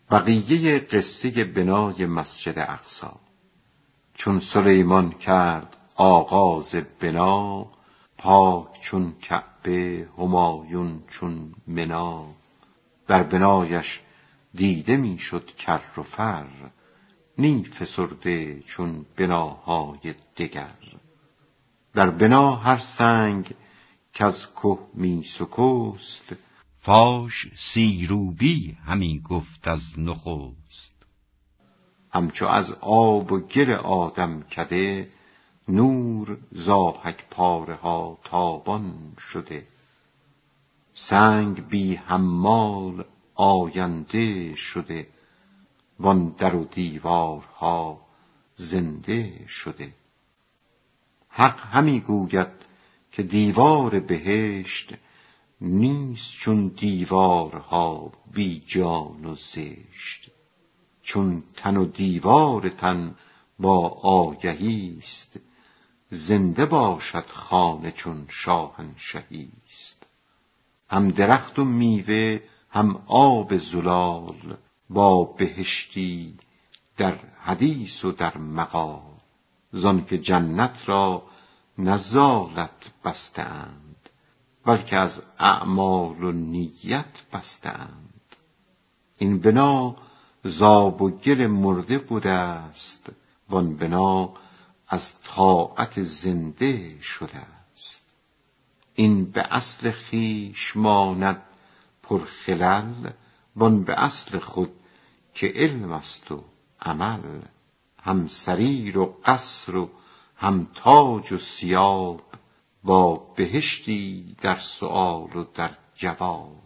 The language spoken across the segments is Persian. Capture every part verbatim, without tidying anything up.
بقیه قصه بنای مسجد اقصی. چون سلیمان کرد آغاز بنا، پاک چون کعبه همایون چون منا. بر بنایش دیده می شد کر و فر، نی فسرده چون بناهای دگر. در بنا هر سنگ کز که می سکست، فاش سیروبی همی گفت از نخست. همچو از آب و گل آدم کده، نور زاهک پاره ها تابان شده. سنگ بی حمال آینده شده، وان در و دیوارها زنده شده. حق همی گوید که دیوار بهشت، نیست چون دیوارها بی جان و زشت. چون تن و دیوار تن با آگهیست، زنده باشد خانه چون شاهنشهیست. هم درخت و میوه هم آب زلال، با بهشتی در حدیث و در مقال. زان که جنت را نزالت بسته اند، بلکه از اعمال و نیت بسته اند. این بنا ز آب و گل مرده بوده است، وان بنا از طاعت زنده شده است. این به اصل خویش ماند پرخلل، وان به اصل خود که علم است و عمل. هم سریر و قصر و هم تاج و ثیاب، با بهشتی در سؤال و در جواب.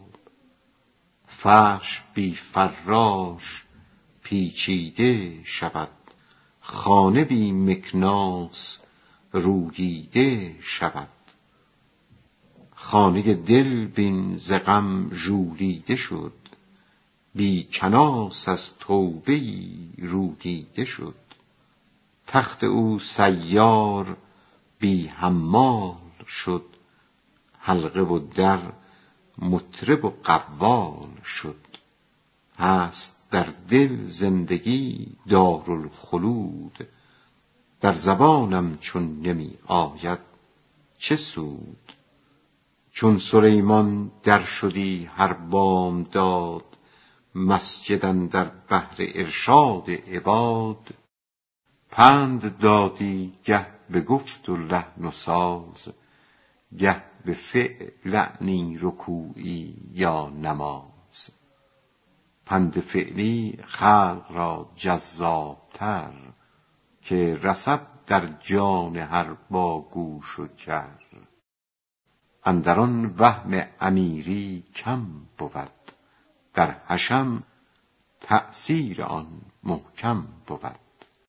فرش بی فراش پیچیده شود، خانه بی مکناس روییده شود. خانه دل بین ز غم ژولیده شد، بی کناس از توبه ای رودیده شد. تخت او سیار بی حمال شد، حلقه و در مطرب و قوال شد. هست در دل زندگی دارالخلود، در زبانم چون نمی آید چه سود. چون سلیمان در شدی هر بامداد، مسجد اندر بحر ارشاد عباد. پند دادی گه به گفت و لحن و ساز، گه به فعل یعنی رکوعی یا نماز. پند فعلی خلق را جذابتر، که رسد در جان هر باگوش و کر. اندر آن وهم امیری کم بود، در حشم تأثیر آن محکم بود.